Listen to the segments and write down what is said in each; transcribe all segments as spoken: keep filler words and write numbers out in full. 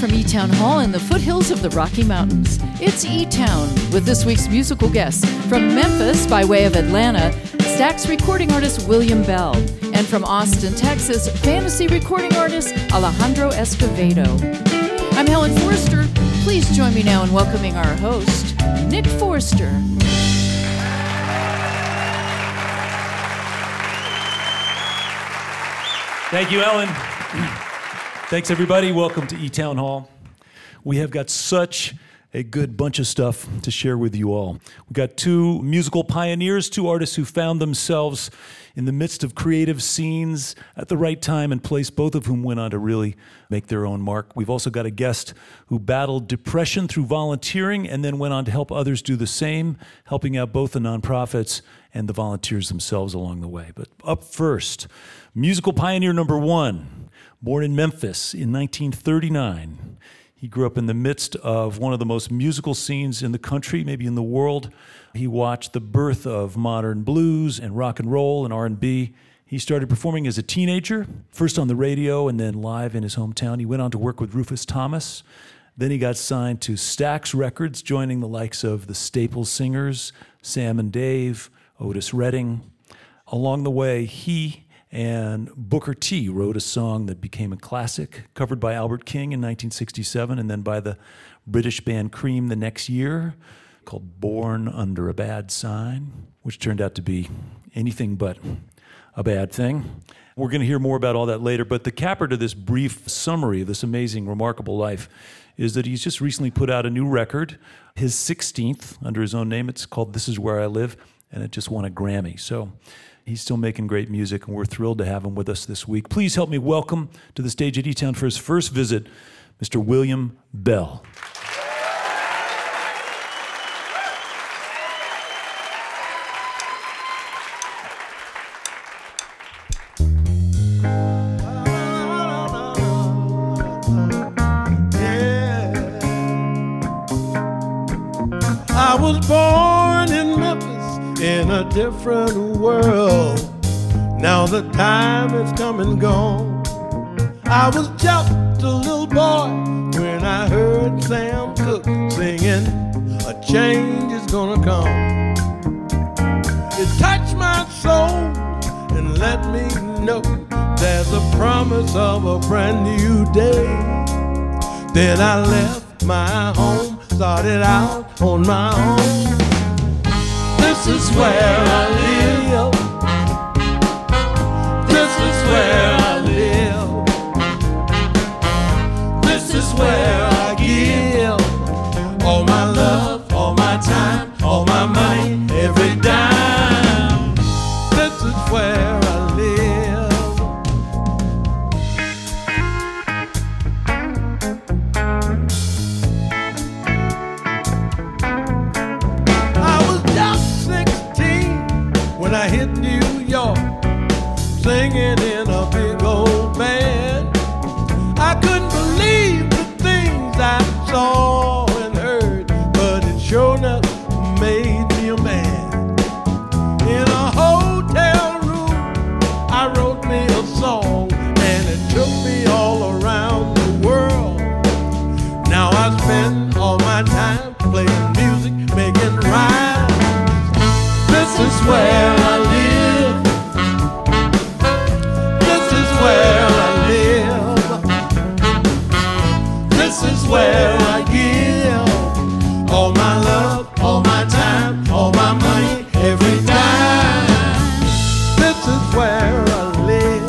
from E-Town Hall in the foothills of the Rocky Mountains. It's E-Town with this week's musical guests. From Memphis by way of Atlanta, Stax recording artist William Bell. And from Austin, Texas, fantasy recording artist Alejandro Escovedo. I'm Helen Forster. Please join me now in welcoming our host, Nick Forster. Thank you, Ellen. Thanks, everybody. Welcome to E-Town Hall. We have got such a good bunch of stuff to share with you all. We've got two musical pioneers, two artists who found themselves in the midst of creative scenes at the right time and place, both of whom went on to really make their own mark. We've also got a guest who battled depression through volunteering and then went on to help others do the same, helping out both the nonprofits and the volunteers themselves along the way. But up first, musical pioneer number one, born in Memphis in nineteen thirty-nine. He grew up in the midst of one of the most musical scenes in the country, maybe in the world. He watched the birth of modern blues and rock and roll and R and B. He started performing as a teenager, first on the radio and then live in his hometown. He went on to work with Rufus Thomas. Then he got signed to Stax Records, joining the likes of the Staple Singers, Sam and Dave, Otis Redding. Along the way, he and Booker T wrote a song that became a classic, covered by Albert King in nineteen sixty-seven and then by the British band Cream the next year, called Born Under a Bad Sign, which turned out to be anything but a bad thing. We're going to hear more about all that later, but the capper to this brief summary of this amazing, remarkable life is that he's just recently put out a new record, his sixteenth, under his own name. It's called This Is Where I Live, and it just won a Grammy. So he's still making great music, and we're thrilled to have him with us this week. Please help me welcome to the stage at E-Town for his first visit, Mister William Bell. I was born in Memphis in a different world. Now the time has come and gone. I was just a little boy when I heard Sam Cooke singing, "A change is gonna come." It touched my soul and let me know there's a promise of a brand new day. Then I left my home, started out on my own. This is where I live. This is where I live. This is where I give all my love, all my time, all my money, every dime. This is where I live. I hit New York, singing in a big old band. I couldn't believe the things I saw and heard, but it sure enough made me a man. In a hotel room, I wrote me a song, and it took me all around the world. Now I spend all my time playing music, making rhymes. This is where I live. This is where I live. This is where I give all my love, all my time, all my money, every dime. This is where I live.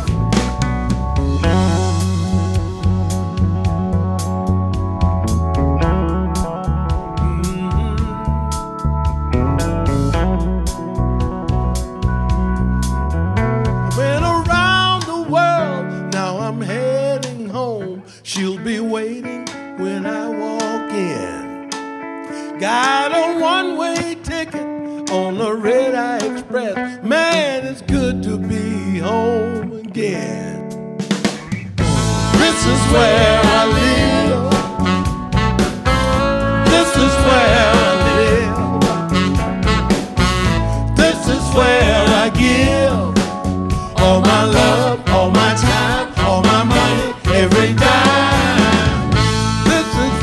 Got a one-way ticket on the Red Eye Express. Man, it's good to be home again. This is where I live. This is where I live. This is where I give all my love, all my time, all my money, every dime.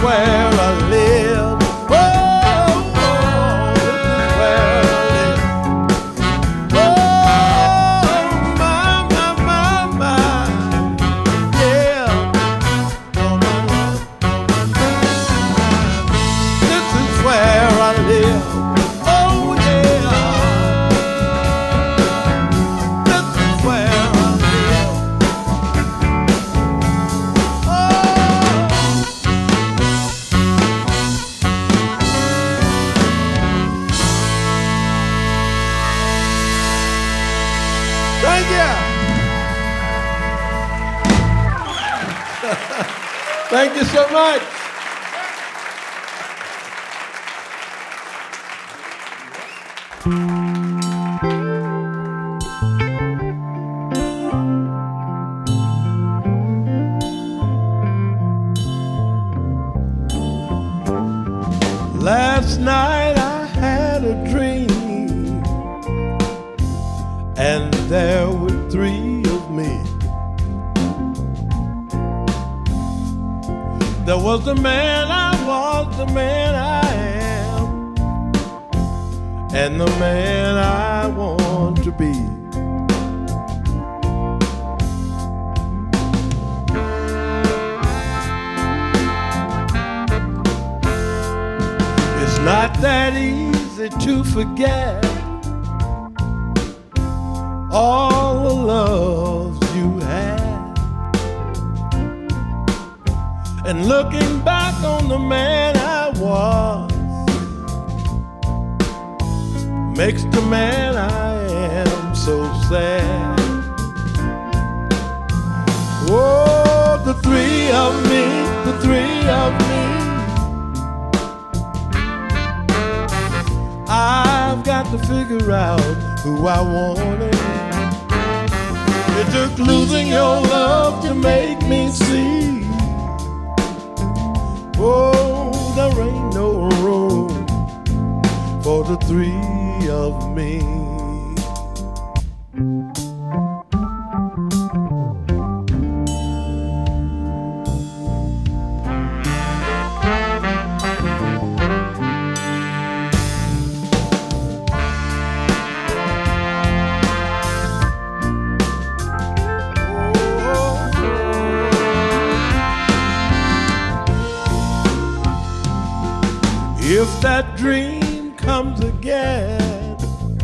where I live. Oh, oh, this is where I live. Oh, my, my, my, my, yeah. Oh, my, my. This is where I live. Oh, yeah. This is where I live. Oh. Thank you. Thank you so much. Last night I had a dream, and there were three of me. There was the man I was, the man I am, and the man I want to be. It's not that easy to forget all the loves you had. And looking back on the man I was makes the man I am so sad. Oh, the three of me, the three of me. I've got to figure out who I wanted. It took losing your love to make me see. Oh, there ain't no room for the three of me. If that dream comes again,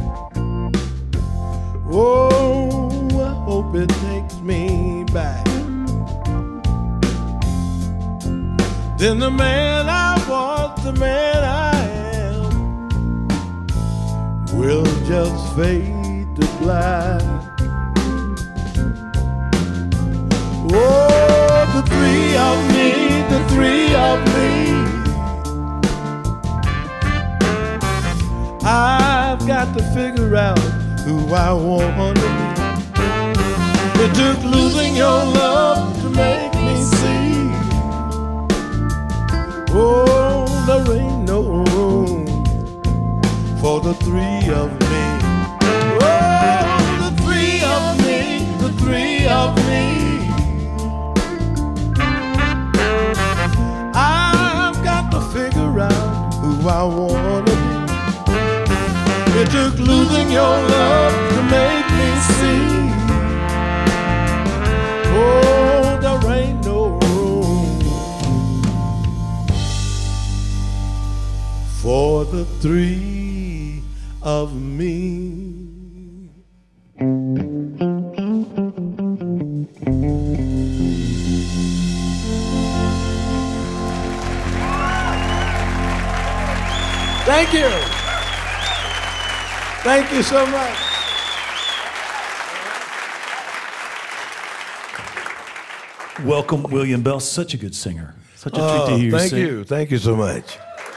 oh, I hope it takes me back. Then the man I was, the man I am, will just fade to black. Oh, the three of me, the three of me. I've got to figure out who I want to be. It took losing your love to make me see. Oh, there ain't no room for the three of me. Oh, the three of me, the three of me. I've got to figure out who I want to be. It took losing your love to make me see. Oh, there ain't no room for the three of me. Thank you. Thank you so much. Welcome, William Bell. Such a good singer. Such a treat Oh, to hear you thank sing. you. Thank you so much.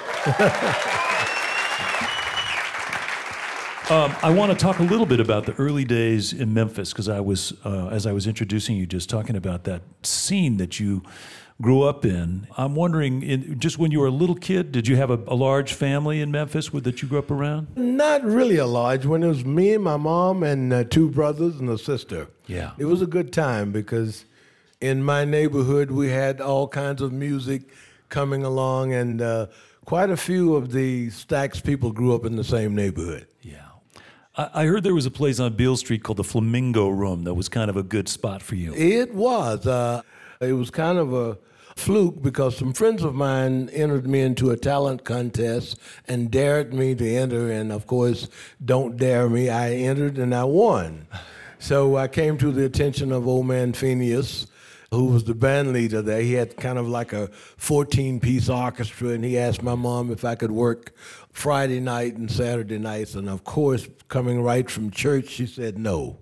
Um, I want to talk a little bit about the early days in Memphis because I was, uh, as I was introducing you, just talking about that scene that you grew up in. I'm wondering, in, just when you were a little kid, did you have a, a large family in Memphis with, that you grew up around? Not really a large one. It was me and my mom and uh, two brothers and a sister. Yeah. It was a good time because in my neighborhood we had all kinds of music coming along, and uh, quite a few of the Stax people grew up in the same neighborhood. Yeah. I, I heard there was a place on Beale Street called the Flamingo Room that was kind of a good spot for you. It was. Uh, it was kind of a fluke because some friends of mine entered me into a talent contest and dared me to enter, and of course, don't dare me. I entered and I won. So I came to the attention of old man Phineas, who was the band leader there. He had kind of like a fourteen-piece orchestra, and he asked my mom if I could work Friday night and Saturday nights, and of course, coming right from church, she said no.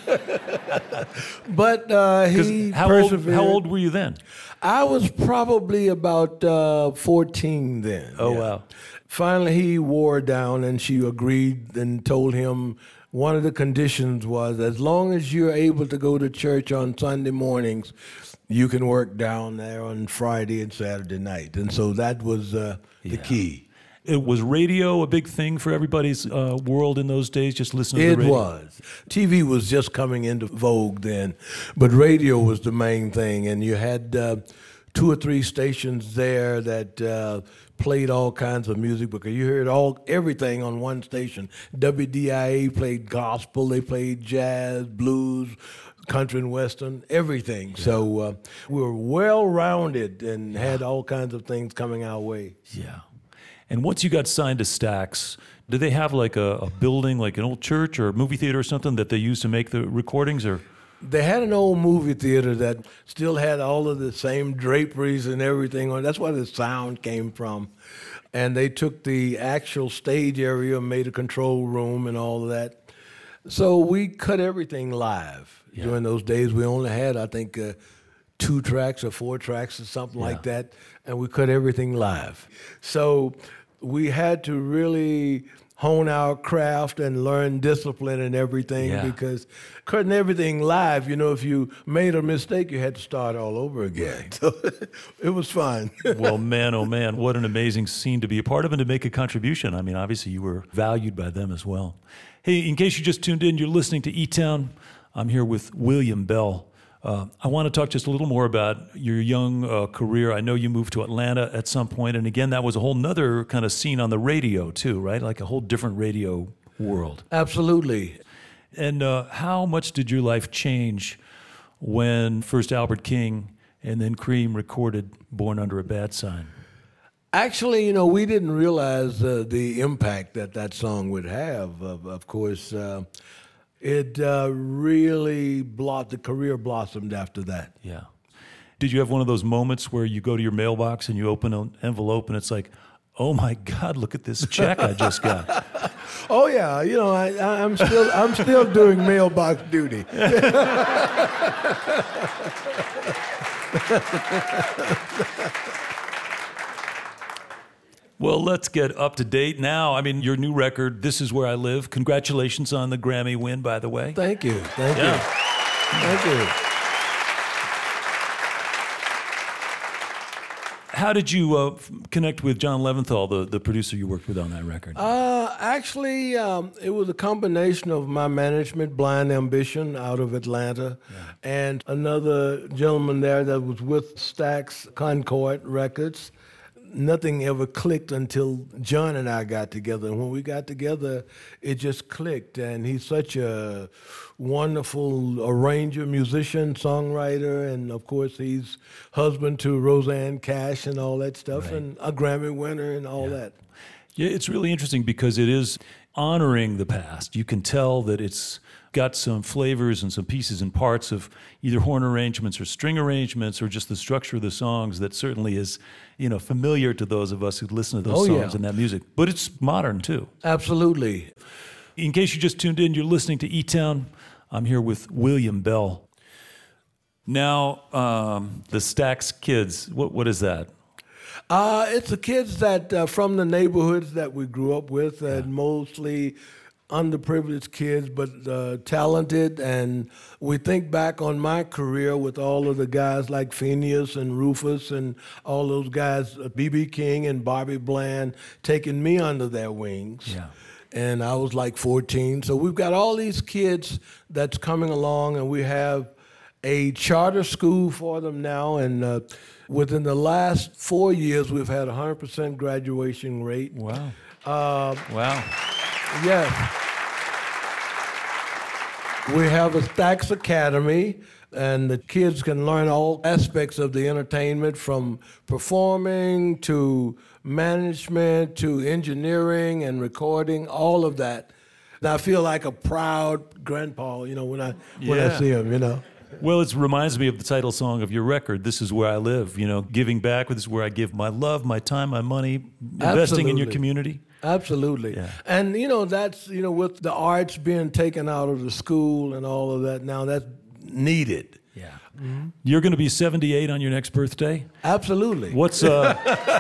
But uh, he how persevered. Old, how old were you then? I was probably about uh, fourteen then. Oh, yeah. wow. Finally, he wore down, and she agreed and told him one of the conditions was as long as you're able to go to church on Sunday mornings, you can work down there on Friday and Saturday night. And so that was uh, the Yeah. key. It was radio a big thing for everybody's uh, world in those days, just listening to It the radio? was. T V was just coming into vogue then, but radio was the main thing, and you had uh, two or three stations there that uh, played all kinds of music because you heard all everything on one station. W D I A played gospel, they played jazz, blues, country and western, everything. Yeah. So uh, we were well-rounded and yeah. had all kinds of things coming our way. Yeah. And once you got signed to Stax, did they have like a, a building, like an old church or a movie theater or something that they used to make the recordings? Or they had an old movie theater that still had all of the same draperies and everything on. That's where the sound came from. And they took the actual stage area, made a control room and all of that. So we cut everything live. Yeah. During those days, we only had, I think, uh, two tracks or four tracks or something yeah. like that, and we cut everything live. So we had to really hone our craft and learn discipline and everything yeah. because cutting everything live, you know, if you made a mistake, you had to start all over again. So it was fun. Well, man, oh man, what an amazing scene to be a part of and to make a contribution. I mean, obviously you were valued by them as well. Hey, in case you just tuned in, you're listening to E-Town. I'm here with William Bell. Uh, I want to talk just a little more about your young uh, career. I know you moved to Atlanta at some point, and again, that was a whole nother kind of scene on the radio too, right? Like a whole different radio world. Absolutely. And uh, how much did your life change when first Albert King and then Cream recorded Born Under a Bad Sign? Actually, you know, we didn't realize uh, the impact that that song would have. Of, of course, uh, It uh, really, blo- the career blossomed after that. Yeah. Did you have one of those moments where you go to your mailbox and you open an envelope and it's like, oh my God, look at this check I just got? Oh yeah, you know, I, I'm still, I'm still doing mailbox duty. Well, let's get up to date now. I mean, your new record, This Is Where I Live. Congratulations on the Grammy win, by the way. Thank you. Thank yeah. you. Thank you. How did you uh, connect with John Leventhal, the, the producer you worked with on that record? Uh, actually, um, it was a combination of my management, Blind Ambition, out of Atlanta, yeah. and another gentleman there that was with Stax Concord Records. Nothing ever clicked until John and I got together. And when we got together, it just clicked. And he's such a wonderful arranger, musician, songwriter, and of course he's husband to Roseanne Cash and all that stuff, right. and a Grammy winner and all yeah. that. Yeah, it's really interesting because it is honoring the past. You can tell that it's got some flavors and some pieces and parts of either horn arrangements or string arrangements or just the structure of the songs that certainly is, you know, familiar to those of us who listen to those oh, songs yeah. and that music. But it's modern too. Absolutely. In case you just tuned in, you're listening to E-Town. I'm here with William Bell. Now, um, the Stax Kids, what what is that? Uh, it's the kids that uh, from the neighborhoods that we grew up with, and yeah. mostly underprivileged kids, but uh, talented. And we think back on my career with all of the guys like Phineas and Rufus and all those guys, B B King and Bobby Bland, taking me under their wings. Yeah. And I was like fourteen. So we've got all these kids that's coming along, and we have a charter school for them now, and uh, within the last four years, we've had a one hundred percent graduation rate. Wow. Uh, wow. Yes. We have a Stax Academy, and the kids can learn all aspects of the entertainment, from performing to management to engineering and recording, all of that. And I feel like a proud grandpa, you know, when I when Yeah. I see them, you know. Well, it reminds me of the title song of your record, This Is Where I Live. You know, giving back, this is where I give my love, my time, my money, investing in your Absolutely. community. Absolutely. Yeah. And, you know, that's, you know, with the arts being taken out of the school and all of that now, that's needed. Yeah. Mm-hmm. You're going to be seventy-eight on your next birthday? Absolutely. What's, uh...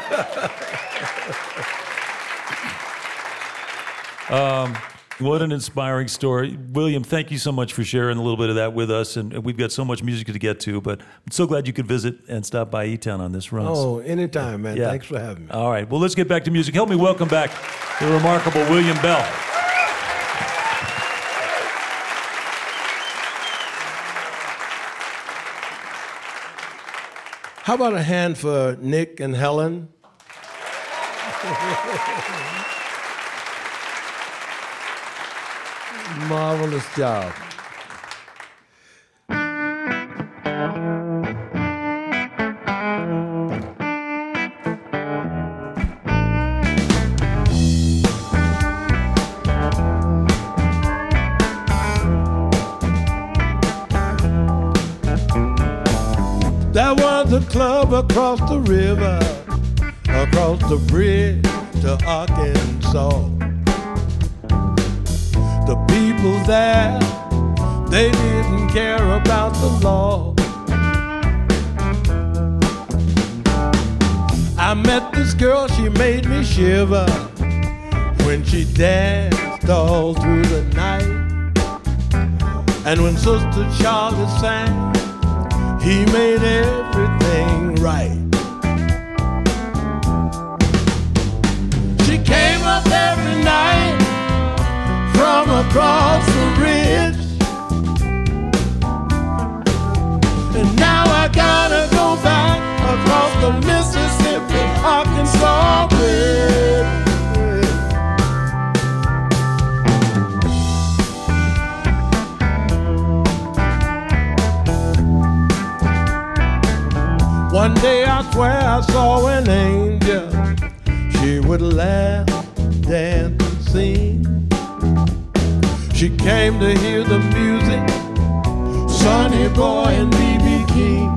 um... What an inspiring story. William, thank you so much for sharing a little bit of that with us. And we've got so much music to get to, but I'm so glad you could visit and stop by E-Town on this run. Oh, anytime, man. Yeah. Thanks for having me. All right. Well, let's get back to music. Help me welcome back the remarkable William Bell. How about a hand for Nick and Helen? Marvelous job. There was a club across the river, across the bridge to Arkansas. The people there, they didn't care about the law. I met this girl, she made me shiver when she danced all through the night. And when Sister Charlie sang, he made everything right. She came up every night from across the ridge, and now I gotta go back across the Mississippi, Arkansas bridge. One day I swear I saw an angel. She would laugh, dance, and sing. She came to hear the music, Sonny Boy and B B King.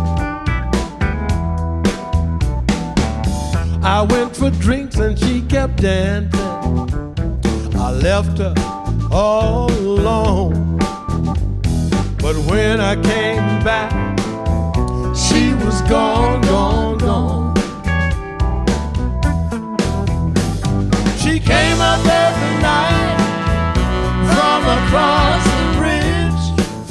I went for drinks and she kept dancing. I left her all alone. But when I came back, she was gone, gone, gone. She came up every night from across the bridge.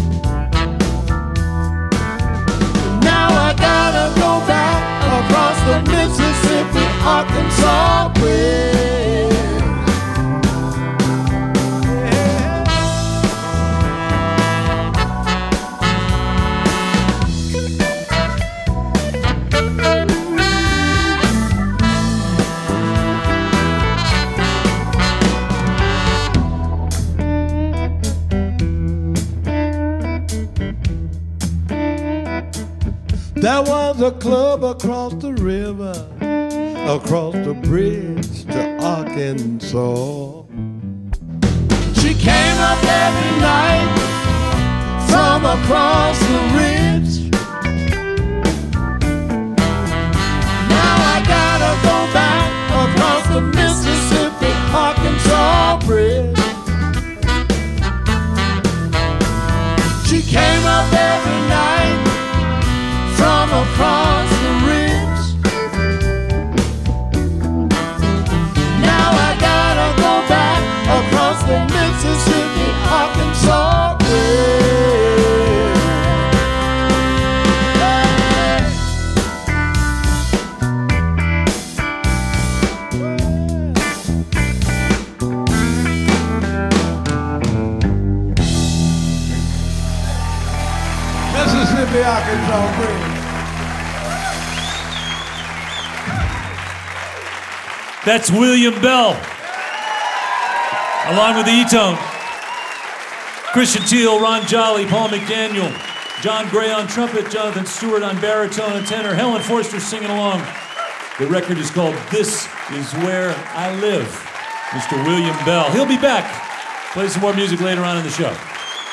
Now I gotta go back across the Mississippi, Arkansas bridge. There was a club across the river, across the bridge to Arkansas. She came up every night from across the ridge. Now I gotta go back across the Mississippi, Arkansas bridge. She came up every night from across the ridge. Now I gotta go back across the Mississippi, Arkansas bridge. Arkansas bring. That's William Bell, along with the E-Tone. Christian Teal, Ron Jolly, Paul McDaniel, John Gray on trumpet, Jonathan Stewart on baritone and tenor, Helen Forster singing along. The record is called This Is Where I Live. Mister William Bell. He'll be back. Play some more music later on in the show.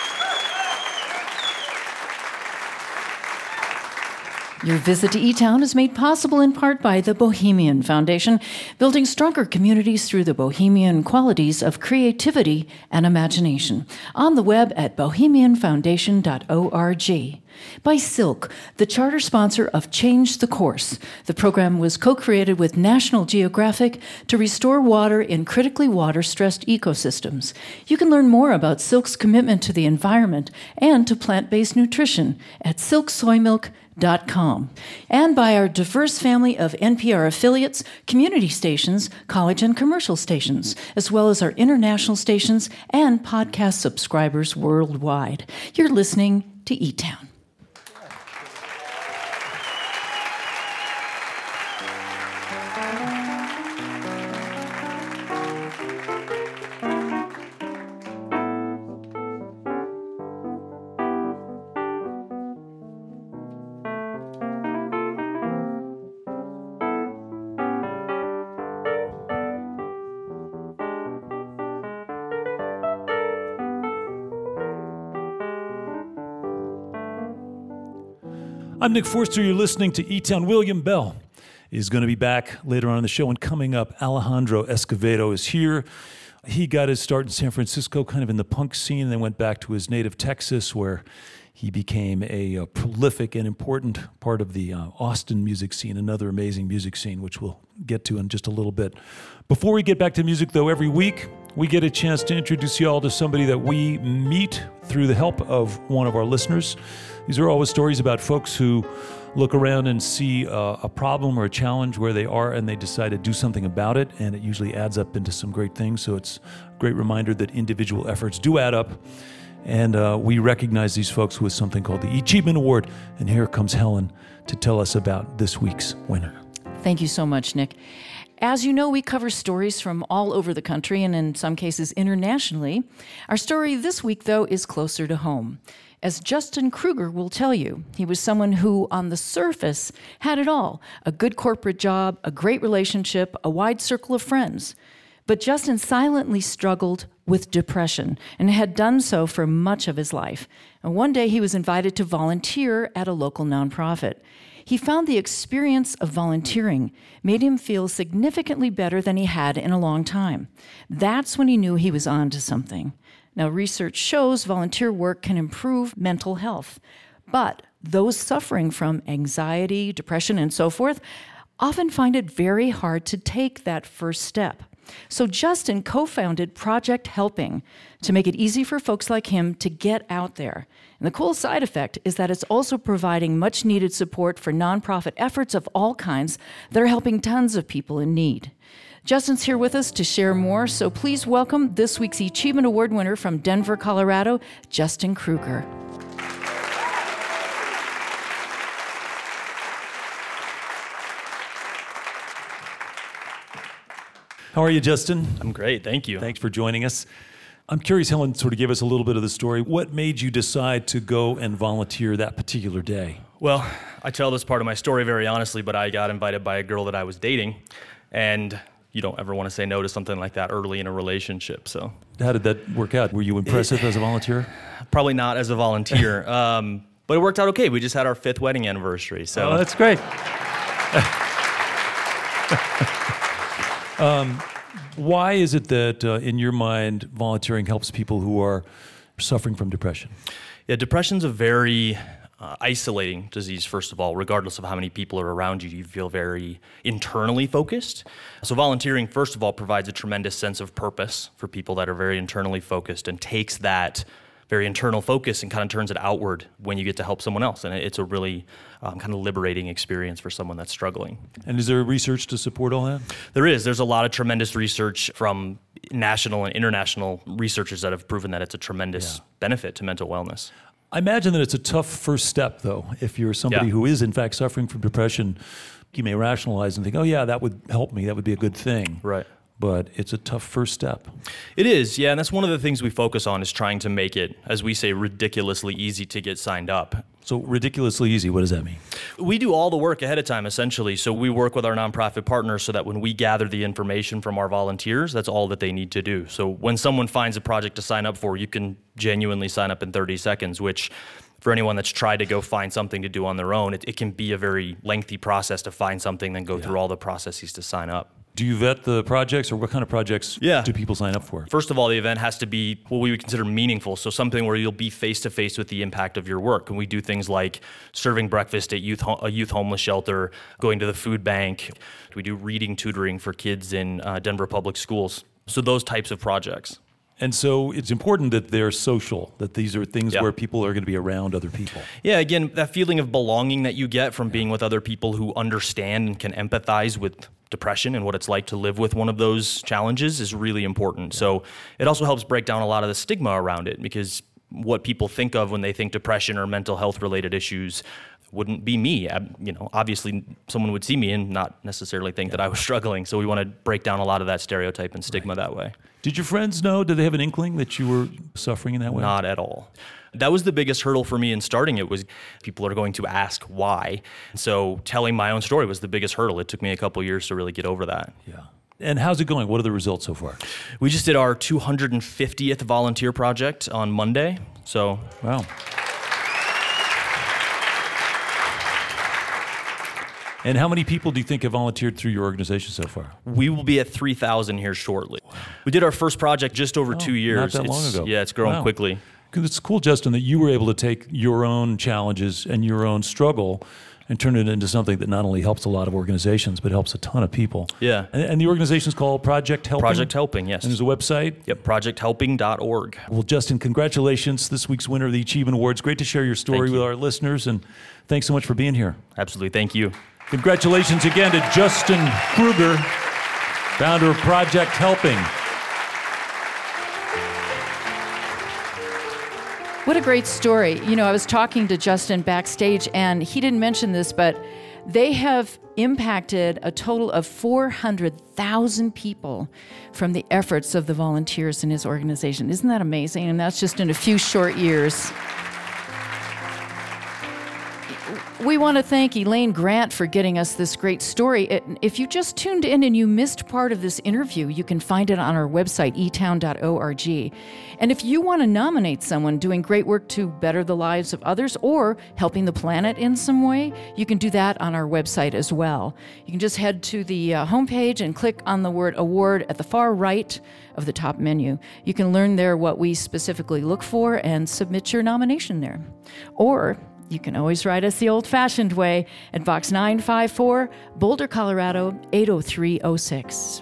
Your visit to E-Town is made possible in part by the Bohemian Foundation, building stronger communities through the bohemian qualities of creativity and imagination. On the web at bohemian foundation dot org. By Silk, the charter sponsor of Change the Course. The program was co-created with National Geographic to restore water in critically water-stressed ecosystems. You can learn more about Silk's commitment to the environment and to plant-based nutrition at silk soy milk dot com. And by our diverse family of N P R affiliates, community stations, college and commercial stations, as well as our international stations and podcast subscribers worldwide. You're listening to E-Town. I'm Nick Forster. You're listening to E-Town. William Bell is going to be back later on in the show. And coming up, Alejandro Escovedo is here. He got his start in San Francisco, kind of in the punk scene, and then went back to his native Texas, where he became a, a prolific and important part of the uh, Austin music scene, another amazing music scene, which we'll get to in just a little bit. Before we get back to music, though, every week we get a chance to introduce you all to somebody that we meet through the help of one of our listeners. These are always stories about folks who look around and see a, a problem or a challenge where they are and they decide to do something about it, and it usually adds up into some great things. So it's a great reminder that individual efforts do add up, and uh, we recognize these folks with something called the Achievement Award. And here comes Helen to tell us about this week's winner. Thank you so much, Nick. As you know, we cover stories from all over the country and in some cases internationally. Our story this week, though, is closer to home. As Justin Kruger will tell you, he was someone who, on the surface, had it all: a good corporate job, a great relationship, a wide circle of friends. But Justin silently struggled with depression and had done so for much of his life. And one day he was invited to volunteer at a local nonprofit. He found the experience of volunteering made him feel significantly better than he had in a long time. That's when he knew he was on to something. Now, research shows volunteer work can improve mental health, but those suffering from anxiety, depression, and so forth often find it very hard to take that first step. So Justin co-founded Project Helping to make it easy for folks like him to get out there. And the cool side effect is that it's also providing much needed support for nonprofit efforts of all kinds that are helping tons of people in need. Justin's here with us to share more, so please welcome this week's Achievement Award winner from Denver, Colorado, Justin Kruger. How are you, Justin? I'm great, thank you. Thanks for joining us. I'm curious, Helen, sort of give us a little bit of the story. What made you decide to go and volunteer that particular day? Well, I tell this part of my story very honestly, but I got invited by a girl that I was dating, and you don't ever want to say no to something like that early in a relationship. So, how did that work out? Were you impressive as a volunteer? Probably not as a volunteer, um, but it worked out okay. We just had our fifth wedding anniversary. So, oh, that's great. um, why is it that, uh, in your mind, volunteering helps people who are suffering from depression? Yeah, depression's a very Uh, isolating disease, first of all. Regardless of how many people are around you, you feel very internally focused. So volunteering, first of all, provides a tremendous sense of purpose for people that are very internally focused, and takes that very internal focus and kind of turns it outward when you get to help someone else. And it's a really um, kind of liberating experience for someone that's struggling. And is there research to support all that? There is. There's a lot of tremendous research from national and international researchers that have proven that it's a tremendous yeah. benefit to mental wellness. I imagine that it's a tough first step, though. If you're somebody Yeah. who is, in fact, suffering from depression, you may rationalize and think, oh, yeah, that would help me. That would be a good thing. Right. But it's a tough first step. It is, yeah, and that's one of the things we focus on is trying to make it, as we say, ridiculously easy to get signed up. So ridiculously easy, what does that mean? We do all the work ahead of time, essentially. So we work with our nonprofit partners so that when we gather the information from our volunteers, that's all that they need to do. So when someone finds a project to sign up for, you can genuinely sign up in thirty seconds, which for anyone that's tried to go find something to do on their own, it, it can be a very lengthy process to find something, then go Yeah. through all the processes to sign up. Do you vet the projects, or what kind of projects Yeah. do people sign up for? First of all, the event has to be what we would consider meaningful, so something where you'll be face-to-face with the impact of your work. And we do things like serving breakfast at youth ho- a youth homeless shelter, going to the food bank. We do reading tutoring for kids in uh, Denver public schools. So those types of projects. And so it's important that they're social, that these are things Yeah. where people are going to be around other people. Yeah, again, that feeling of belonging that you get from being with other people who understand and can empathize with depression and what it's like to live with one of those challenges is really important. So it also helps break down a lot of the stigma around it, because what people think of when they think depression or mental health related issues wouldn't be me. Ab- You know, obviously someone would see me and not necessarily think that I was struggling. So we want to break down a lot of that stereotype and stigma that way. Did your friends know? Did they have an inkling that you were suffering in that way? Not at all. That was the biggest hurdle for me in starting it, was people are going to ask why. So telling my own story was the biggest hurdle. It took me a couple years to really get over that. Yeah. And how's it going? What are the results so far? We just did our two hundred fiftieth volunteer project on Monday. So Wow. And how many people do you think have volunteered through your organization so far? we will be at three thousand here shortly. We did our first project just over two years. Not that long It's- ago. Yeah, it's growing Wow. quickly. 'Cause it's cool, Justin, that you were able to take your own challenges and your own struggle and turn it into something that not only helps a lot of organizations, but helps a ton of people. Yeah. And, and the organization's called Project Helping? Project Helping, yes. And there's a website? Yep, project helping dot org. Well, Justin, congratulations, this week's winner of the Achievement Awards. Great to share your story Thank with you. our listeners, and thanks so much for being here. Absolutely, thank you. Congratulations again to Justin Kruger, founder of Project Helping. What a great story. You know, I was talking to Justin backstage, and he didn't mention this, but they have impacted a total of four hundred thousand people from the efforts of the volunteers in his organization. Isn't that amazing? And that's just in a few short years. We want to thank Elaine Grant for getting us this great story. It- If you just tuned in and you missed part of this interview, you can find it on our website, e town dot org. And if you want to nominate someone doing great work to better the lives of others or helping the planet in some way, you can do that on our website as well. You can just head to the uh, homepage and click on the word award at the far right of the top menu. You can learn there what we specifically look for and submit your nomination there. Or you can always write us the old-fashioned way at Box nine five four, Boulder, Colorado, eight oh three oh six.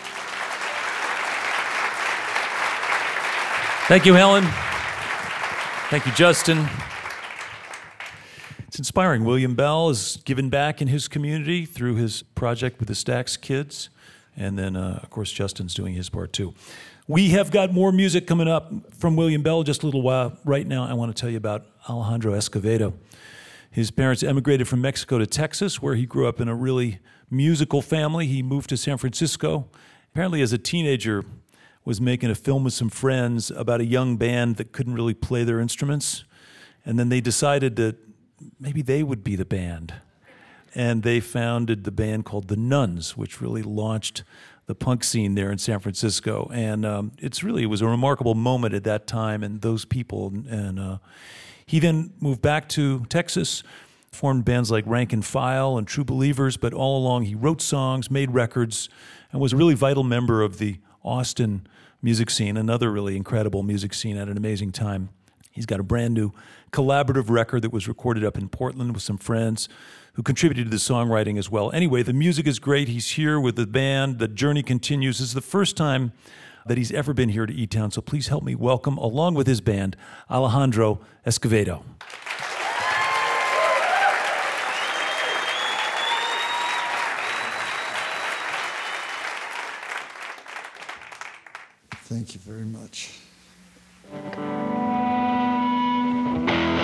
Thank you, Helen. Thank you, Justin. It's inspiring. William Bell has given back in his community through his project with the Stax kids. And then, uh, of course, Justin's doing his part too. We have got more music coming up from William Bell just a little while. Right now, I want to tell you about Alejandro Escovedo. His parents emigrated from Mexico to Texas, where he grew up in a really musical family. He moved to San Francisco. Apparently, as a teenager, was making a film with some friends about a young band that couldn't really play their instruments. And then they decided that maybe they would be the band. And they founded the band called The Nuns, which really launched the punk scene there in San Francisco. And um, it's really, it was a remarkable moment at that time and those people. And uh, he then moved back to Texas, formed bands like Rank and File and True Believers, but all along he wrote songs, made records, and was a really vital member of the Austin music scene, another really incredible music scene at an amazing time. He's got a brand new collaborative record that was recorded up in Portland with some friends who contributed to the songwriting as well. Anyway, the music is great. He's here with the band. The journey continues. This is the first time that he's ever been here to E-Town, so please help me welcome, along with his band, Alejandro Escovedo. Thank you very much.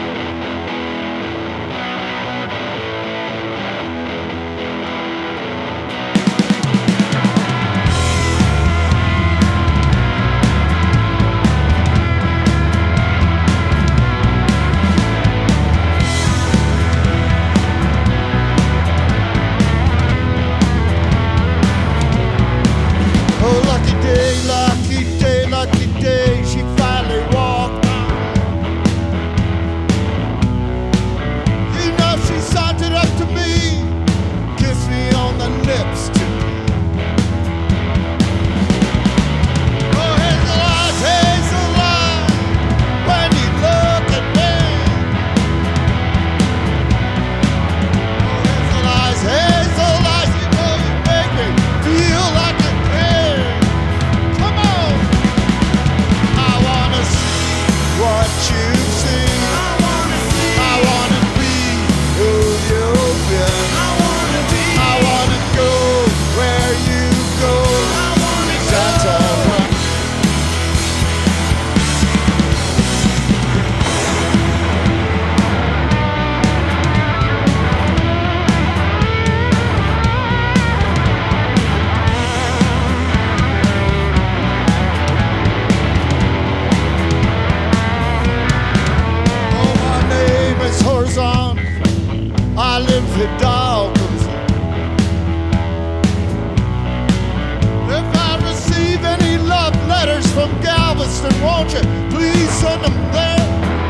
letters from Galveston, won't you please send them there?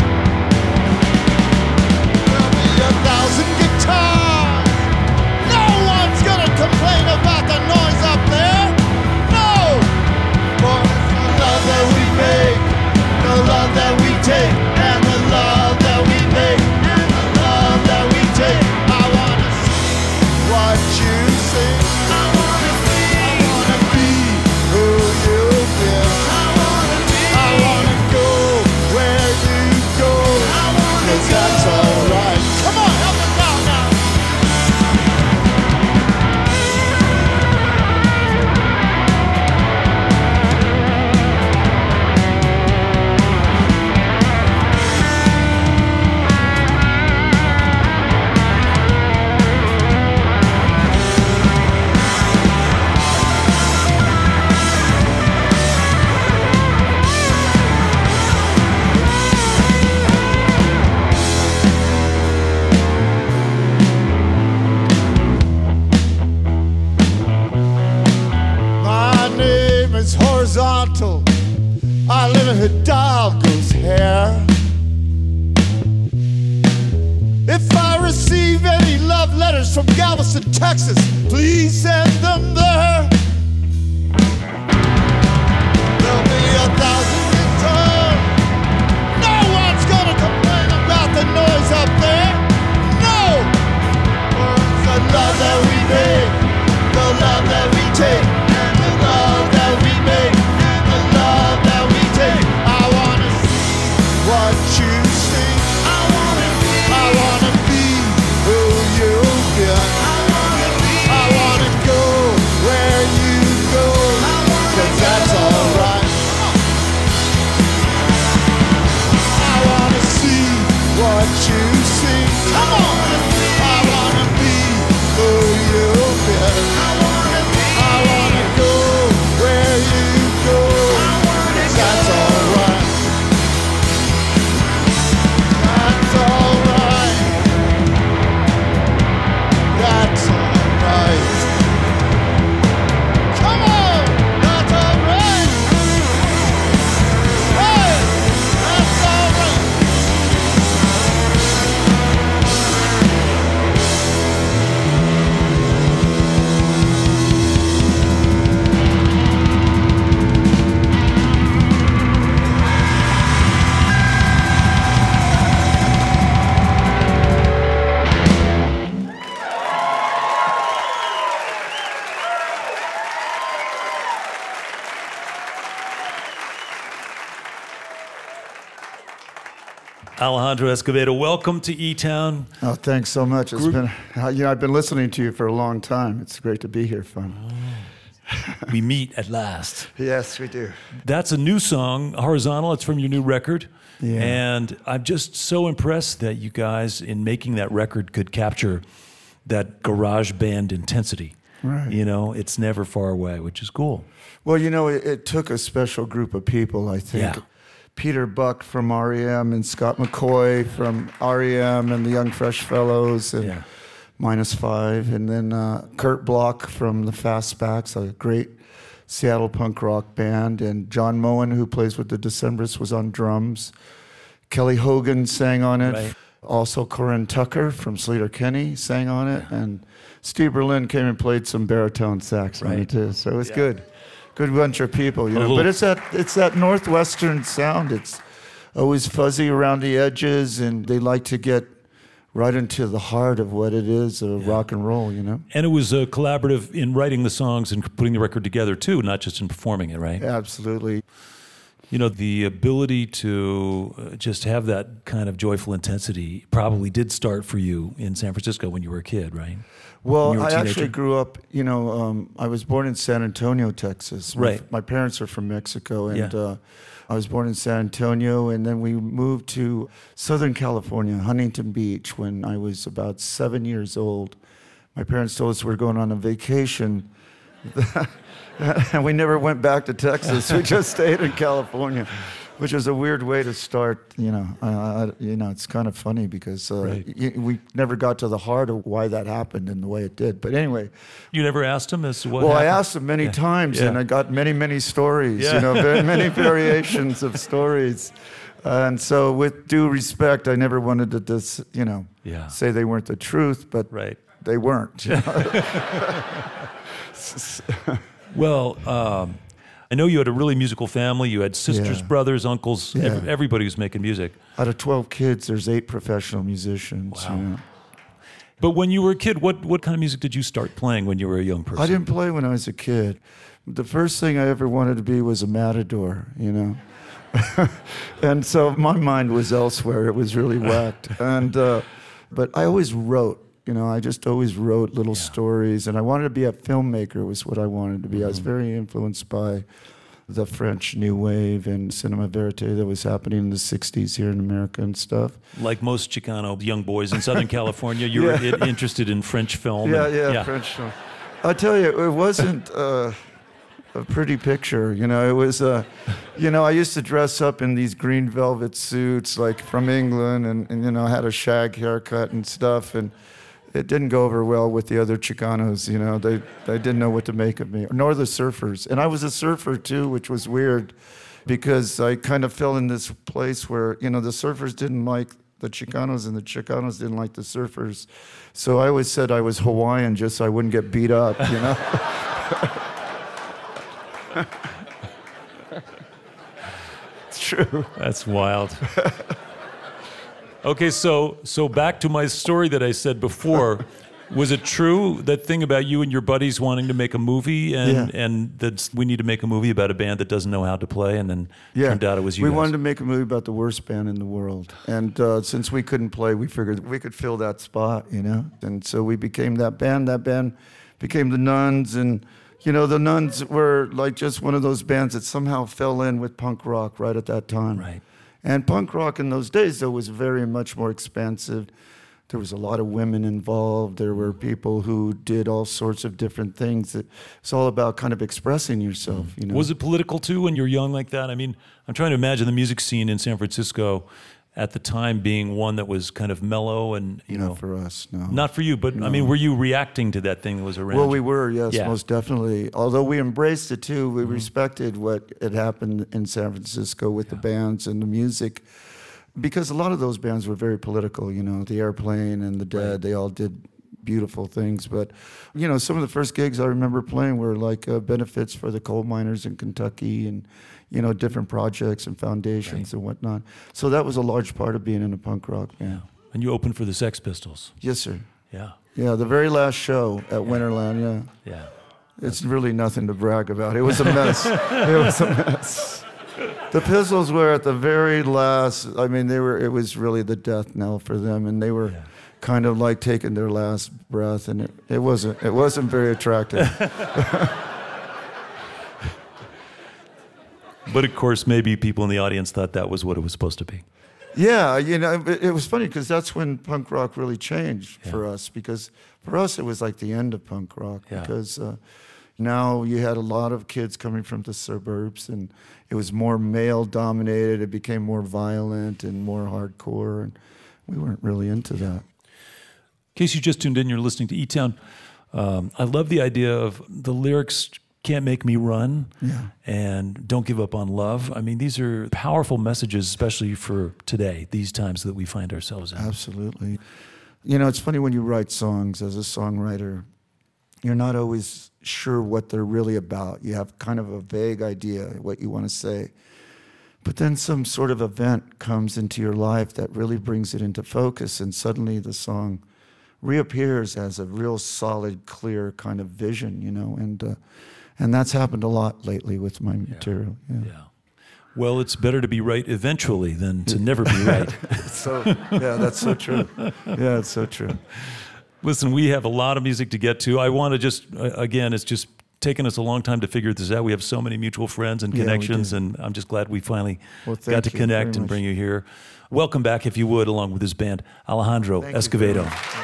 There'll be a thousand guitars. No one's gonna complain about the noise up there. No, for it's the love that we make, the love that we take, and the love that we make, and the love that we take. I wanna see what you sing. I wanna be, I wanna be who you've been. I wanna be, I wanna go where you go. I wanna 'cause that's alright. Come on, help us out now. My name is Horizontal. I live in Hidalgo's hair. If I receive any love letters from Galveston, Texas, please send them there. There'll be a thousand guitars. No one's gonna complain about the noise up there. No, for it's the love that we make, the love that we take, and the love that we make, and the love that we take. I wanna see what you see. I wanna be, I wanna be who you've been. I wanna be, I wanna go where you go. I wanna 'cause that's alright. I wanna see what you see. Come on, I wanna be who you've been. I wanna be, I wanna go where you go. I wanna 'cause that's alright. That's alright. That's alright. Come on, that's alright. Hey, that's alright. Alejandro Escovedo, welcome to E-Town. Oh, thanks so much. It's been, uh, you know, I've been listening to you for a long time. It's great to be here, fun. We meet at last. Yes, we do. That's a new song, Horizontal. It's from your new record. Yeah. And I'm just so impressed that you guys, in making that record, could capture that garage band intensity. Right. You know, it's never far away, which is cool. Well, you know, it, it took a special group of people, I think. Yeah. Peter Buck from R E M and Scott McCoy from R E M and the Young Fresh Fellows and Yeah. Minus Five. And then uh, Kurt Block from the Fastbacks, a great Seattle punk rock band. And John Moen, who plays with the Decemberists, was on drums. Kelly Hogan sang on it. Right. Also Corinne Tucker from Sleater-Kinney sang on it. And Steve Berlin came and played some baritone sax on Right. it too. So it was good. Good bunch of people, you A know. little- But it's that it's that Northwestern sound. It's always fuzzy around the edges, and they like to get right into the heart of what it is of rock and roll, you know. And it was a collaborative in writing the songs and putting the record together too, not just in performing it, right? Absolutely. You know, the ability to uh, just have that kind of joyful intensity probably did start for you in San Francisco when you were a kid, right? When Well, you were a I teenager? actually grew up, you know, um, I was born in San Antonio, Texas. My, Right. My parents are from Mexico, and Yeah. uh, I was born in San Antonio, and then we moved to Southern California, Huntington Beach, when I was about seven years old. My parents told us we were going on a vacation, and we never went back to Texas. We just stayed in California. which is a weird way to start. You know, I, I, you know, it's kind of funny because uh, Right. y- we never got to the heart of why that happened and the way it did. But anyway, You never asked him as to what well, happened? I asked him many times, Yeah. and I got many, many stories. Yeah. You know, very, many variations of stories. And so, with due respect, I never wanted to, dis, you know, Yeah. say they weren't the truth, but Right. they weren't. You know? Well, um, I know you had a really musical family. You had sisters, Yeah. brothers, uncles, Yeah. ev- everybody was making music. Out of twelve kids, there's eight professional musicians. Wow. You know? But when you were a kid, what, what kind of music did you start playing when you were a young person? I didn't play when I was a kid. The first thing I ever wanted to be was a matador, you know. And so my mind was elsewhere. It was really whacked. And uh, but I always wrote, you know. I just always wrote little stories, and I wanted to be a filmmaker. Was what I wanted to be. I was very influenced by the French New Wave and cinema verite that was happening in the sixties here in America and stuff. Like most Chicano young boys in Southern California, you were Yeah. i- interested in French film. Yeah, and- yeah, French film. I tell you, it wasn't uh, a pretty picture. You know, it was. Uh, you know, I used to dress up in these green velvet suits, like from England, and, and you know, had a shag haircut and stuff, and it didn't go over well with the other Chicanos. You know, they they didn't know what to make of me, nor the surfers. And I was a surfer too, which was weird, because I kind of fell in this place where, you know, the surfers didn't like the Chicanos and the Chicanos didn't like the surfers. So I always said I was Hawaiian just so I wouldn't get beat up, you know? It's true. That's wild. Okay, so so back to my story that I said before. Was it true, that thing about you and your buddies wanting to make a movie, and Yeah. and that we need to make a movie about a band that doesn't know how to play, and then Yeah, turned out it was you we guys? wanted to make a movie about the worst band in the world, and uh, since we couldn't play, we figured we could fill that spot, you know. And so we became that band. That band became the Nuns, and you know, the Nuns were like just one of those bands that somehow fell in with punk rock right at that time. Right. And punk rock in those days, though, was very much more expansive. There was a lot of women involved. There were people who did all sorts of different things. It's all about kind of expressing yourself, you know. Was it political too when you're young like that? I mean, I'm trying to imagine the music scene in San Francisco at the time being one that was kind of mellow and, you know, Not for us, no. not for you, but I mean, were you reacting to that thing that was around? Well, you? we were, yes, Yeah. most definitely. Although we embraced it too, we Mm-hmm. respected what had happened in San Francisco with the bands and the music, because a lot of those bands were very political. You know, the Airplane and the Dead, Right. they all did beautiful things. But you know, some of the first gigs I remember playing were like uh, benefits for the coal miners in Kentucky, and you know, different projects and foundations and whatnot. So that was a large part of being in a punk rock band. And you opened for the Sex Pistols. Yes, sir. Yeah. Yeah, the very last show at Winterland. Yeah. Yeah. It's really nothing to brag about. It was a mess. It was a mess. The Pistols were at the very last. I mean, they were. It was really the death knell for them, and they were Yeah. kind of like taking their last breath, and it, it wasn't. It wasn't very attractive. But of course, maybe people in the audience thought that was what it was supposed to be. Yeah, you know, it, it was funny because that's when punk rock really changed Yeah. for us. Because for us, it was like the end of punk rock. Yeah. Because uh, now you had a lot of kids coming from the suburbs, and it was more male dominated. It became more violent and more hardcore, and we weren't really into that. In case you just tuned in, you're listening to E-Town. Um, I love the idea of the lyrics "Can't Make Me Run" Yeah. and "Don't Give Up on Love." I mean, these are powerful messages, especially for today, these times that we find ourselves in. Absolutely. You know, it's funny when you write songs as a songwriter, you're not always sure what they're really about. You have kind of a vague idea what you want to say. But then some sort of event comes into your life that really brings it into focus, and suddenly the song reappears as a real solid, clear kind of vision, you know, and uh, and that's happened a lot lately with my material. Yeah. Yeah. Well, it's better to be right eventually than to never be right. So yeah, that's so true. Yeah, it's so true. Listen, we have a lot of music to get to. I want to just, uh, again, it's just taken us a long time to figure this out. We have so many mutual friends and Yeah, we connections, do. and I'm just glad we finally Well, got thank to you connect very and much. bring you here. Welcome back, if you would, along with his band, Alejandro Thank you very Escovedo. much.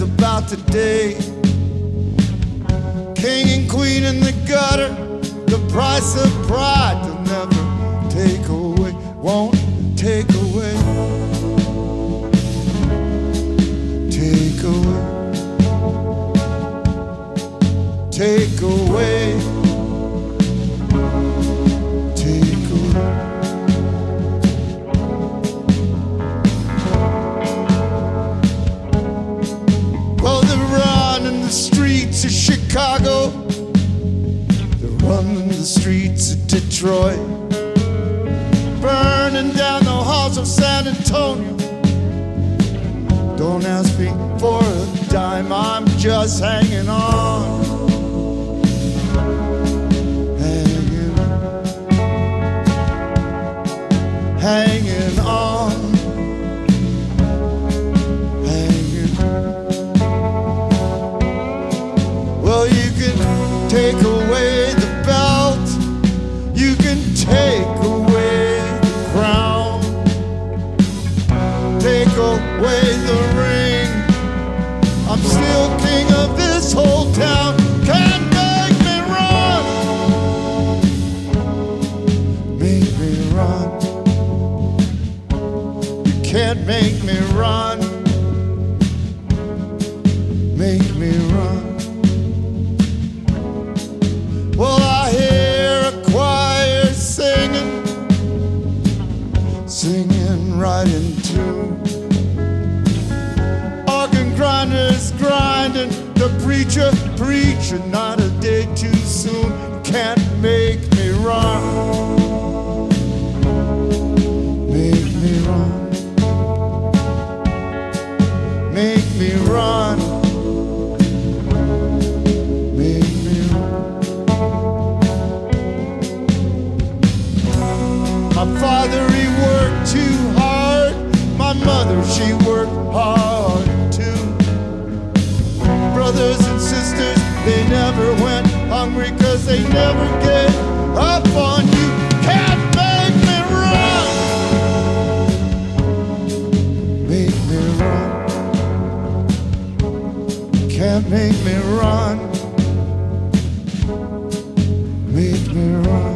about today. King and queen in the gutter, the price of pride they'll never take away, won't take away. Take away. Take away. Take away. Well, they're running the streets of Chicago, they're running the streets of Detroit, burning down the halls of San Antonio. Don't ask me for a dime, I'm just hanging on. Hanging on. Hanging on. Hanging on. Well, you can take away the belt, you can take away the crown, take away the ring, I'm still king of this whole town. Can't make me run, make me run. You can't make me run, make me run. Well, I hear a choir singing, singing right in tune. Organ grinders grinding, the preacher preaching, not a day too soon. Can't make me run, make me run, make me run, make me run. My father, he worked too hard. My mother, she worked hard too. Brothers and sisters, they never went hungry, cause they never gave up on you. Can't make me run, make me run. Can't make me run, make me run.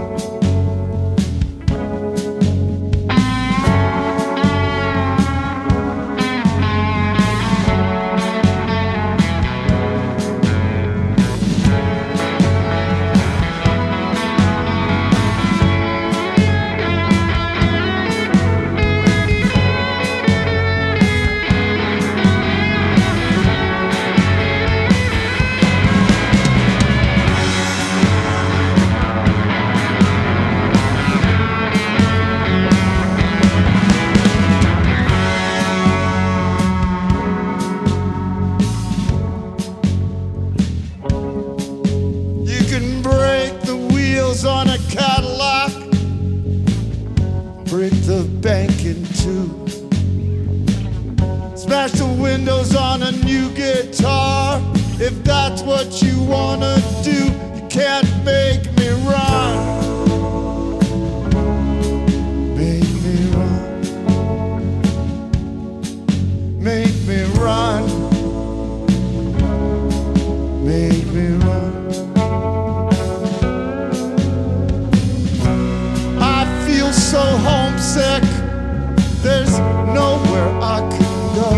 On a Cadillac, break the bank in two, smash the windows on a new guitar. If that's what you wanna do, you can't make me run, make me run, make me run, make me run. So homesick, there's nowhere I can go.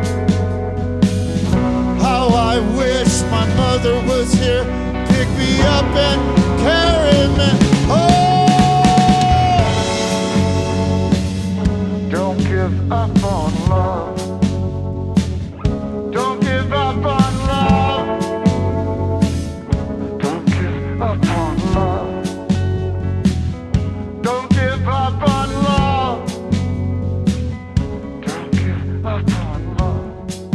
How I wish my mother was here, pick me up and carry me home. Don't give up on love, don't give up on love, don't give up on love. Don't give up on love. Don't give up on love.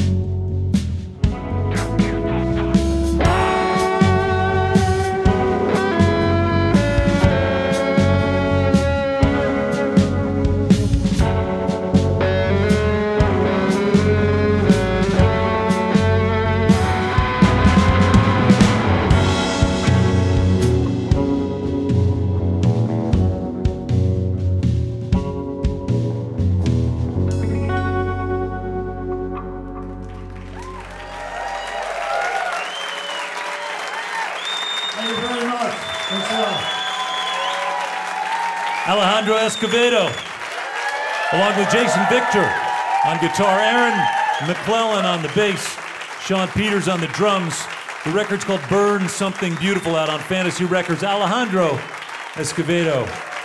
Don't give up on love. Alejandro Escovedo, along with Jason Victor on guitar, Aaron McClellan on the bass, Sean Peters on the drums. The record's called Burn Something Beautiful, out on Fantasy Records. Alejandro Escovedo.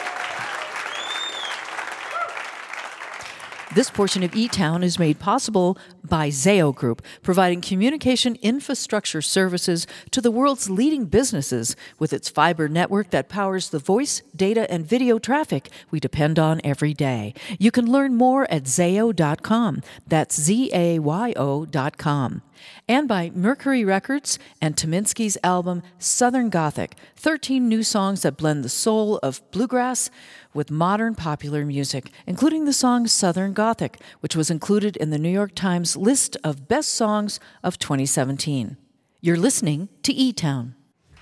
This portion of E-Town is made possible by Zayo Group, providing communication infrastructure services to the world's leading businesses with its fiber network that powers the voice, data, and video traffic we depend on every day. You can learn more at zayo dot com. That's Z A Y O dot com. And by Mercury Records and Tominski's album Southern Gothic, thirteen new songs that blend the soul of bluegrass with modern popular music, including the song Southern Gothic, which was included in the New York Times list of best songs of twenty seventeen. You're listening to E-Town.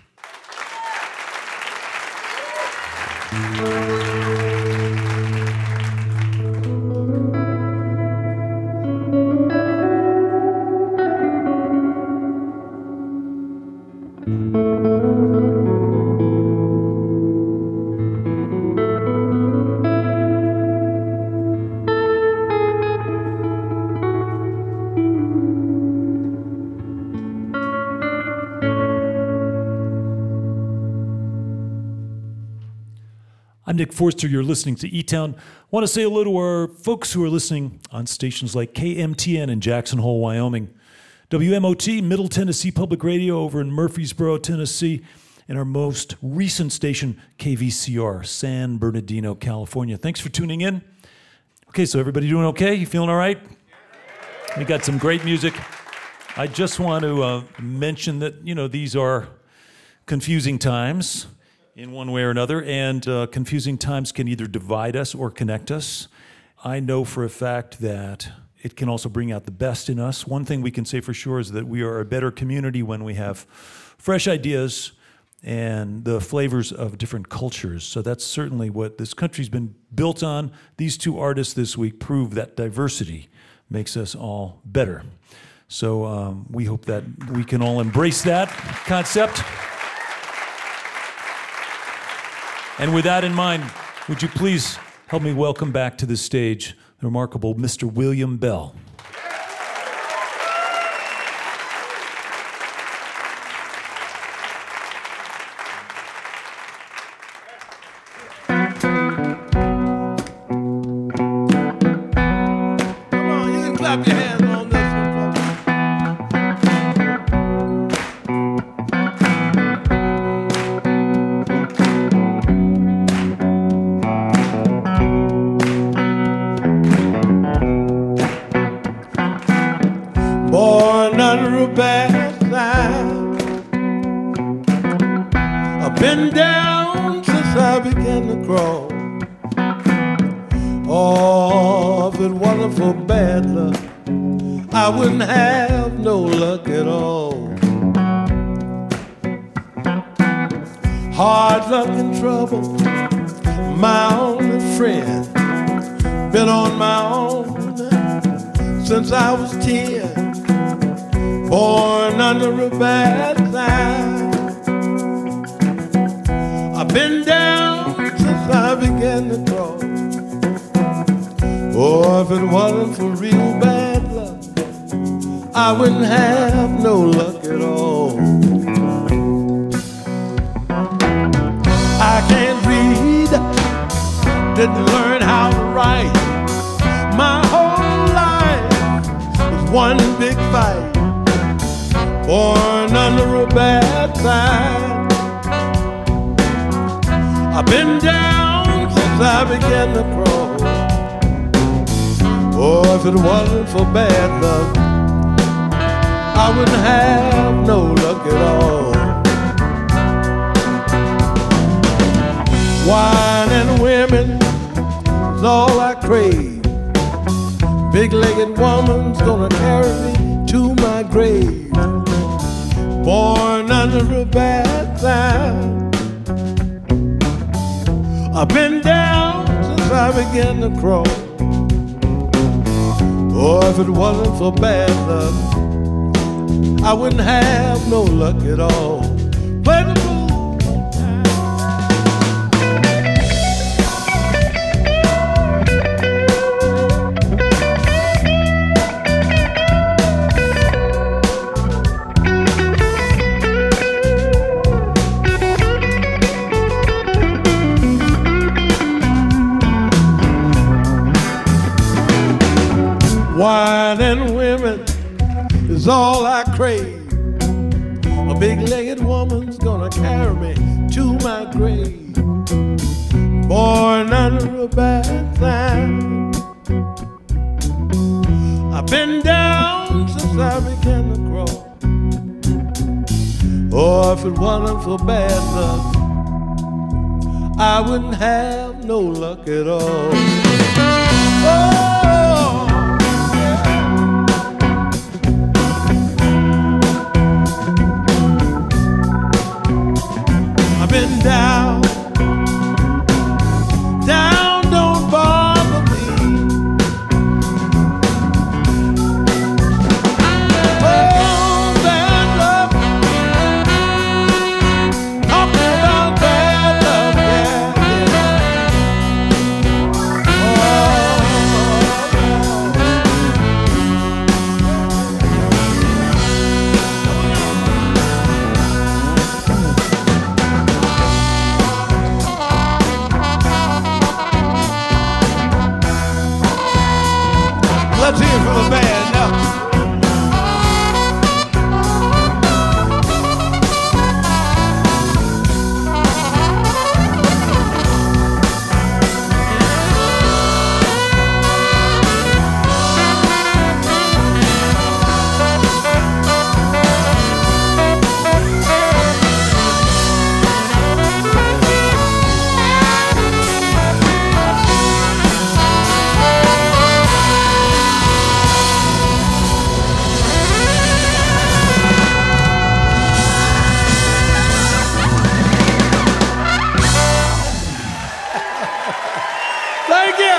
I'm Nick Forster. You're listening to E-Town. I want to say hello to our folks who are listening on stations like K M T N in Jackson Hole, Wyoming, W M O T, Middle Tennessee Public Radio over in Murfreesboro, Tennessee, and our most recent station, K V C R, San Bernardino, California. Thanks for tuning in. Okay, so everybody doing okay? You feeling all right? We got some great music. I just want to uh, mention that, you know, these are confusing times in one way or another, and uh, confusing times can either divide us or connect us. I know for a fact that it can also bring out the best in us. One thing we can say for sure is that we are a better community when we have fresh ideas and the flavors of different cultures. So that's certainly what this country's been built on. These two artists this week prove that diversity makes us all better. So um, we hope that we can all embrace that concept. And with that in mind, would you please help me welcome back to the stage the remarkable Mister William Bell. Come on, you can clap your hands on this one, folks. Born under a bad sign, I've been down since I began to crawl. Oh, if it wasn't for bad luck, I wouldn't have no luck at all. Hard luck and trouble, my only friend. Been on my own since I was ten. Born under a bad sign, I've been down since I began to crawl. Oh, if it wasn't for real bad luck, I wouldn't have no luck at all. I can't read, didn't learn how to write. My whole life was one big fight. Born under a bad sign, I've been down since I began to crawl. Oh, if it wasn't for bad luck, I wouldn't have no luck at all. Wine and women is all I crave. Big-legged woman's gonna carry me to my grave. Born under a bad sign, I've been down since I began to crawl. Oh, if it wasn't for bad luck, I wouldn't have no luck at all. Play the blues. Wine and women is all I crave. A big-legged woman's gonna carry me to my grave. Born under a bad sign. I've been down since I began to crawl. Oh, if it wasn't for bad luck, I wouldn't have no luck at all. Oh, yeah. I've been down, down, don't bother me. Oh, bad luck, talking about bad luck, yeah, yeah. Oh, let's hear it from the band now. Thank you.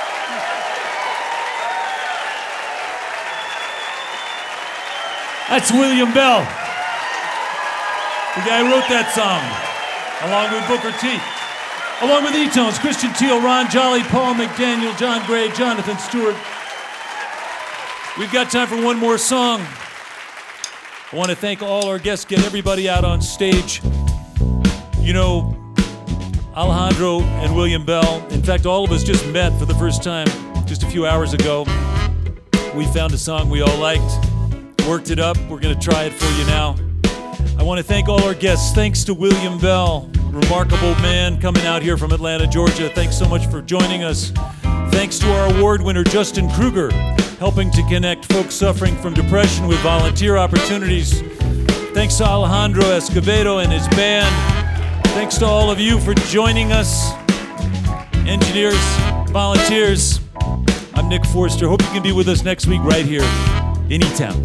That's William Bell, the guy who wrote that song, along with Booker T. Along with E-Tones, Christian Teal, Ron Jolly, Paul McDaniel, John Gray, Jonathan Stewart. We've got time for one more song. I want to thank all our guests, get everybody out on stage. You know, Alejandro and William Bell, in fact, all of us just met for the first time just a few hours ago. We found a song we all liked, worked it up. We're going to try it for you now. I want to thank all our guests. Thanks to William Bell, remarkable man coming out here from Atlanta, Georgia. Thanks so much for joining us. Thanks to our award winner, Justin Kruger, helping to connect folks suffering from depression with volunteer opportunities. Thanks to Alejandro Escobedo and his band. Thanks to all of you for joining us. Engineers, volunteers. I'm Nick Forster. Hope you can be with us next week right here in E-Town.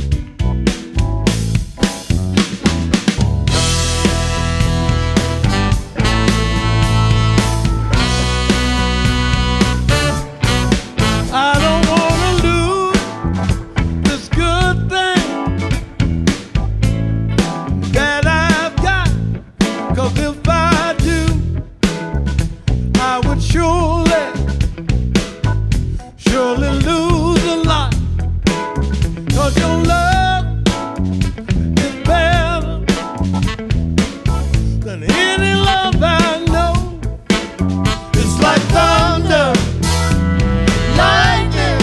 I don't wanna lose this good thing that I've got, 'cause if I do, I would surely, surely lose a lot. 'Cause your love is better than any love I know. It's like thunder, lightning.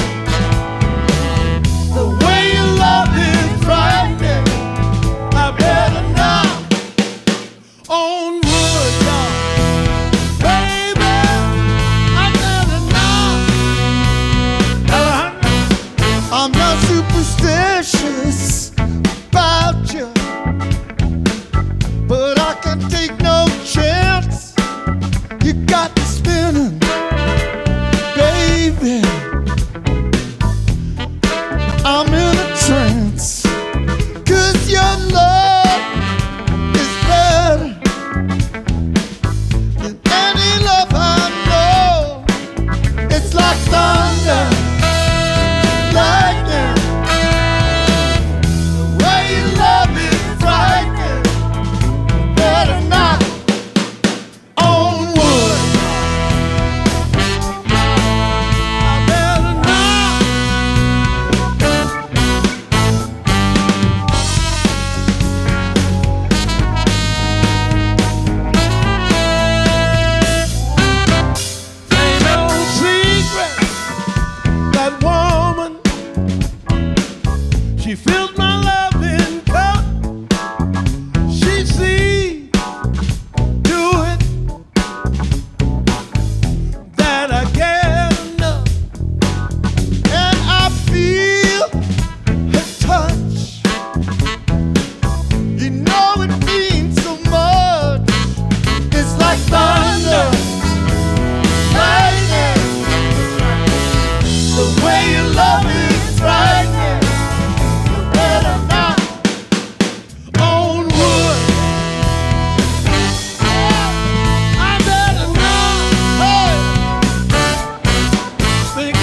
The way you love is frightening. I better knock on wood, dog. Baby, I better knock. I'm not superstitious about you, but I can take no chance. You got me spinning, baby. I'm in a trance, 'cause your love is better than any love I know. It's like thunder, lightning. The way you love is frightening. Better knock on wood. She fills my loving cup. She sees to it that I get enough, and I feel her touch. You know it means so much. It's like thunder, lightning. The way you love me is frightening. You better not own wood. I better not. Hey, think I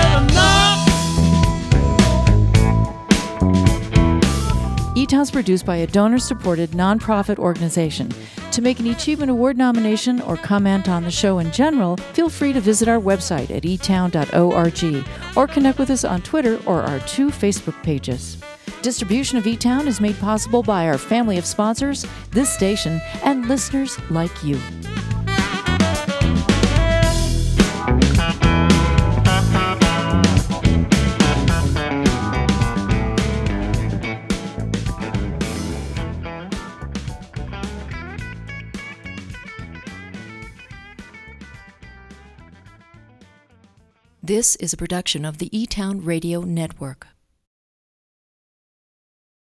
better not. E-Town's produced by a donor-supported nonprofit organization. To make an Achievement Award nomination or comment on the show in general, feel free to visit our website at e town dot org or connect with us on Twitter or our two Facebook pages. Distribution of E-Town is made possible by our family of sponsors, this station, and listeners like you. This is a production of the E-Town Radio Network.